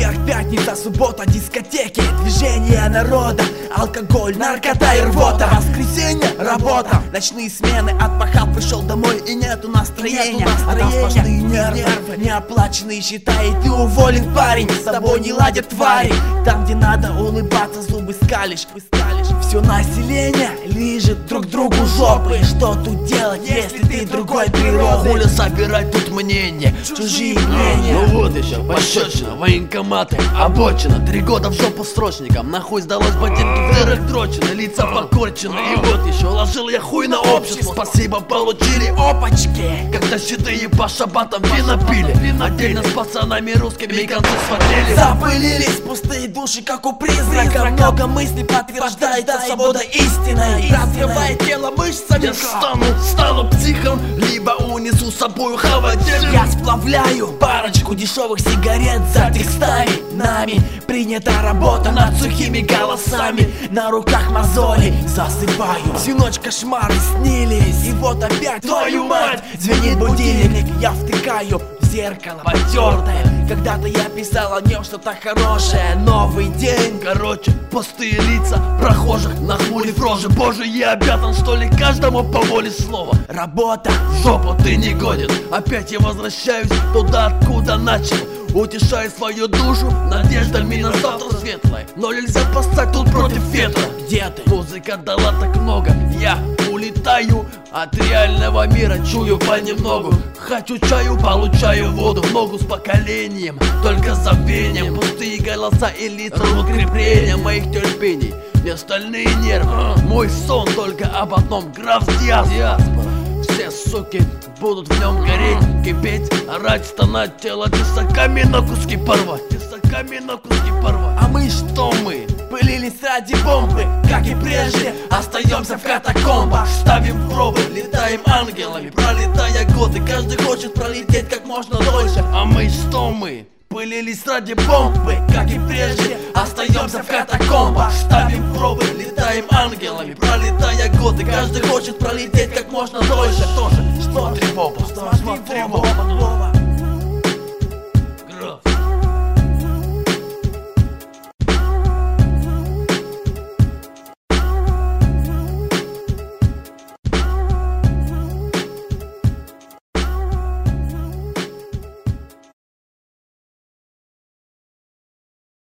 Четверг, пятница, суббота, дискотеки, движение народа, алкоголь, наркота и рвота. Воскресенье, работа, ночные смены, отпахал, пришел домой и нету настроения. А там сплошные нервы, неоплаченные счета, и ты уволен, парень. С тобой не ладят твари. Там, где надо улыбаться, зубы скалишь. Все население лижет друг другу жопы. Что тут делать, если ты другой природы? Хули собирать тут мнение, Чужие мнения. Ну вот еще пощечина, военкоматы, обочина. 3 года в жопу срочникам, нахуй сдалось ботинки в дырах дрочены, лица покорчены. И вот еще ложил я хуй на общество, спасибо получили опачки. Когда седые по шабатам вина пили, отдельно с пацанами русскими концы смотрели. Запылились пустые души, как у призрака. Много мыслей подтверждается свобода истинной. Развивает тело мышцами. Я стану психом, либо унесу с собой холодильник. Я сплавляю парочку дешевых сигарет за текстами. Нами принята работа над сухими голосами. На руках мозоли засыпаю. Всю ночь кошмары снились. И вот опять, твою мать, звенит будильник. Я втыкаю в зеркало потертое. Когда-то я писал о нем что-то хорошее. Новый день. Короче, пустые лица прохожих, нахмурив рожи. Боже, я обязан, что ли, каждому по воле слова. Работа, В жопу ты не годен. Опять я возвращаюсь туда, откуда начал. Утешаю свою душу надеждами на завтра светлое. Но нельзя поставить тут против ветра. где ты? Музыка дала так много, я улетаю от реального мира, чую понемногу. Хочу чаю, получаю воду в ногу с поколением, только забвением. Пустые голоса и лица, укрепление моих терпений, не остальные нервы. Мой сон только об одном, граф Диаспора. Все суки будут в нем гореть, кипеть, орать, стонать, тело тесаками на куски порвать, тесаками на куски порвать. А мы что мы? Пылились ради бомбы, как и прежде, остаемся в катакомбах. Ставим пробы, летаем ангелами, пролетая годы. Каждый хочет пролететь как можно дольше. А мы что мы? Пылились ради бомбы, как и прежде, остаемся в катакомбах.